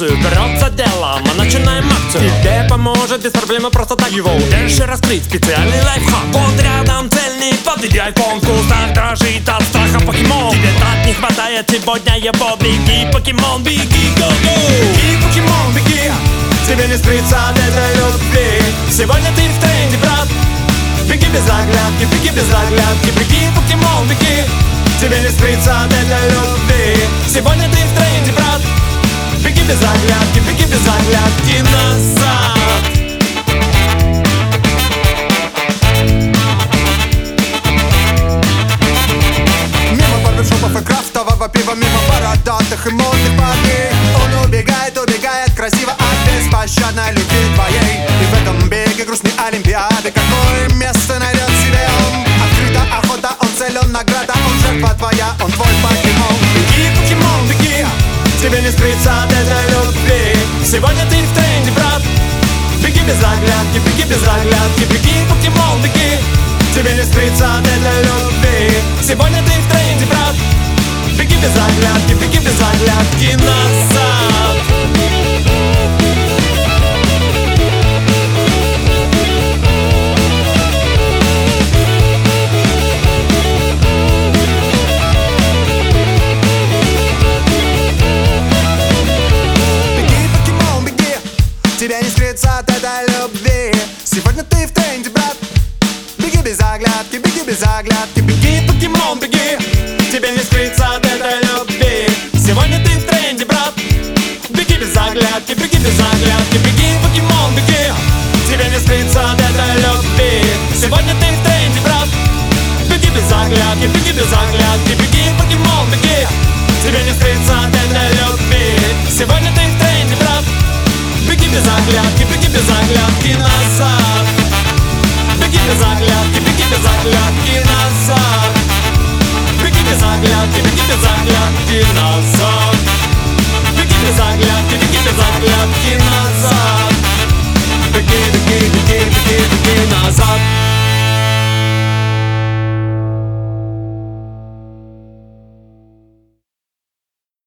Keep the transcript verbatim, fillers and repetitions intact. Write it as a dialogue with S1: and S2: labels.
S1: мотивацию. Вперед за делом, мы начинаем акцию. Тебе поможет без проблемы просто так его удержи раскрыть. Специальный лайфхак. Вот рядом цель, не подвигай фон. В кустах дрожит от страха покемон. Тебе так не хватает сегодня его. Беги, покемон, беги, го-го.
S2: Беги, покемон, беги. Тебе не скрыться от этой любви. Сегодня ты в тренде, брат. Беги без оглядки, беги без оглядки. Беги, покемон, беги. Тебе не скрыться от этой любви. Сегодня ты в тренде, брат. Беги без оглядки, беги без оглядки назад. Мимо барбершопов и крафтового пива, мимо бородатых и модных парней. Он убегает, убегает красиво от беспощадной любви твоей. И в этом беге грустной олимпиады какое место найдет себе он? Открыта охота, он целен, награда, он жертва твоя, он твой покемон. Беги, покемон, беги. Тебе не скрыться от этой любви. Сегодня ты в тренде, брат. Беги без оглядки, беги без оглядки. Беги, покемон, беги. Тебе не скрыться от этой любви. Сегодня ты в тренде, брат. Беги без оглядки, беги без оглядки назад. Тебя не скрыться от этой любви. Сегодня ты в тренде, брат. Беги без оглядки, беги без оглядки. Беги, покемон, беги. Тебе не скрыться от этой любви. Сегодня ты в тренде, брат. Беги без оглядки, беги без оглядки. Беги, покемон.